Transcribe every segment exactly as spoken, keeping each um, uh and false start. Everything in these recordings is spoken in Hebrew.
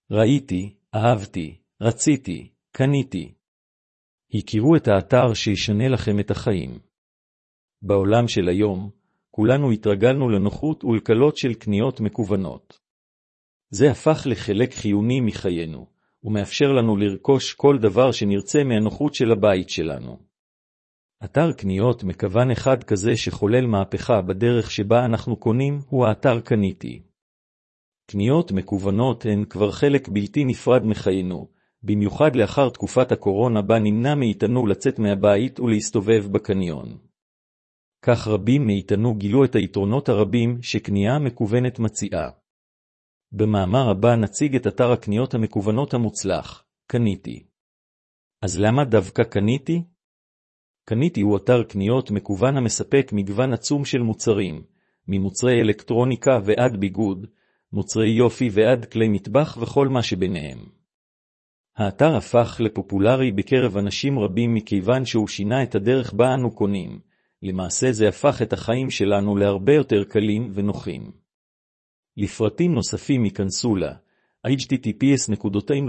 ראיתי, אהבתי, רציתי, קניתי. הכירו את האתר שישנה לכם את החיים. בעולם של היום, כולנו התרגלנו לנוחות ולקלות של קניות מקוונות. זה הפך לחלק חיוני מחיינו, ומאפשר לנו לרכוש כל דבר שנרצה מהנוחות של הבית שלנו. אתר קניות מקוון אחד כזה שחולל מהפכה בדרך שבה אנחנו קונים הוא האתר קניתי. קניות מקוונות הן כבר חלק בלתי נפרד מחיינו, במיוחד לאחר תקופת הקורונה בה נמנע מאיתנו לצאת מהבית ולהסתובב בקניון. כך רבים מאיתנו גילו את היתרונות הרבים שקנייה מקוונת מציעה. במאמר הבא נציג את אתר הקניות המקוונות המוצלח, קניתי. אז למה דווקא קניתי? קניתי הוא אתר קניות מקוון המספק מגוון עצום של מוצרים, ממוצרי אלקטרוניקה ועד ביגוד, מוצרי יופי ועד כלי מטבח וכל מה שביניהם. האתר הפך לפופולרי בקרב אנשים רבים מכיוון שהוא שינה את הדרך בה אנו קונים. למעשה זה הפך את החיים שלנו להרבה יותר קלים ונוחים. לפרטים נוספים ייכנסו ל אייץ' טי טי פי אס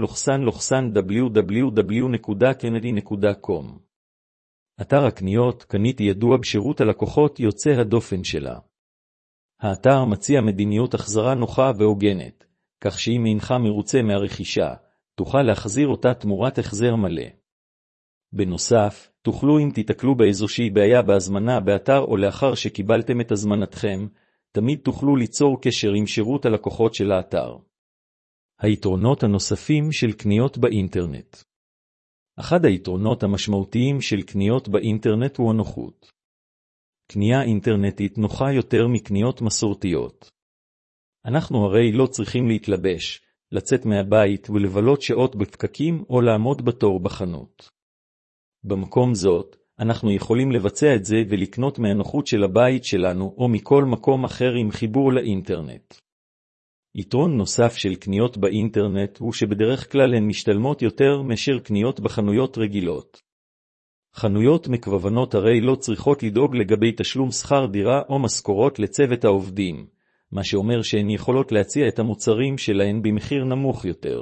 דאבליו דאבליו דאבליו נקודה קניתי נקודה קום. אתר הקניות קניתי ידוע בשירות הלקוחות יוצא הדופן שלה. האתר מציע מדיניות החזרה נוחה והוגנת, כך שאם אינך מרוצה מהרכישה, תוכל להחזיר אותה תמורת החזר מלא. בנוסף, תוכלו אם תתקלו באיזושהי בעיה בהזמנה באתר או לאחר שקיבלתם את הזמנתכם, תמיד תוכלו ליצור קשר עם שירות הלקוחות של האתר. היתרונות הנוספים של קניות באינטרנט. אחד היתרונות המשמעותיים של קניות באינטרנט הוא הנוחות. קנייה אינטרנטית נוחה יותר מקניות מסורתיות. אנחנו הרי לא צריכים להתלבש, לצאת מהבית ולבלות שעות בפקקים או לעמוד בתור בחנות. במקום זאת, אנחנו יכולים לבצע את זה ולקנות מהנוחות של הבית שלנו או מכל מקום אחר עם חיבור לאינטרנט. יתרון נוסף של קניות באינטרנט הוא שבדרך כלל הן משתלמות יותר מאשר קניות בחנויות רגילות. חנויות מקוונות הרי לא צריכות לדאוג לגבי תשלום שכר דירה או משכורות לצוות העובדים, מה שאומר שהן יכולות להציע את המוצרים שלהן במחיר נמוך יותר.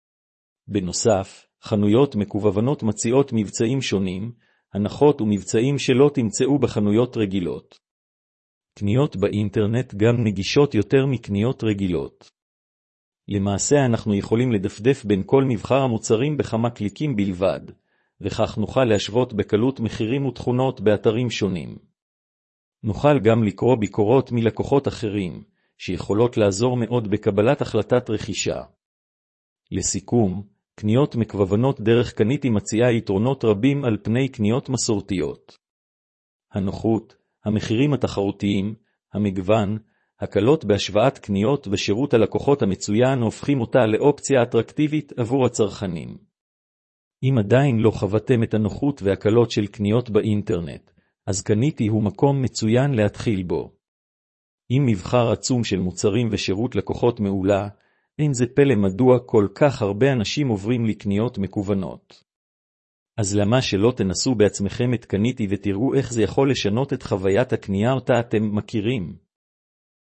בנוסף, חנויות מקוונות מציעות מבצעים שונים, הנחות ומבצעים שלא תמצאו בחנויות רגילות. קניות באינטרנט גם נגישות יותר מקניות רגילות. למעשה אנחנו יכולים לדפדף בין כל מבחר המוצרים בכמה קליקים בלבד, וכך נוכל להשוות בקלות מחירים ותכונות באתרים שונים. נוכל גם לקרוא ביקורות מלקוחות אחרים, שיכולות לעזור מאוד בקבלת החלטת רכישה. לסיכום, קניות מקוונות דרך קניתי מציעה יתרונות רבים על פני קניות מסורתיות. הנוחות, המחירים התחרותיים, המגוון, הקלות בהשוואת קניות ושירות הלקוחות המצוין הופכים אותה לאופציה אטרקטיבית עבור הצרכנים. אם עדיין לא חוותם את הנוחות והקלות של קניות באינטרנט, אז קניתי הוא מקום מצוין להתחיל בו. עם מבחר עצום של מוצרים ושירות לקוחות מעולה, אין זה פלא מדוע כל כך הרבה אנשים עוברים לקניות מקוונות. אז למה שלא תנסו בעצמכם את קניתי ותראו איך זה יכול לשנות את חוויית הקנייה אותה אתם מכירים?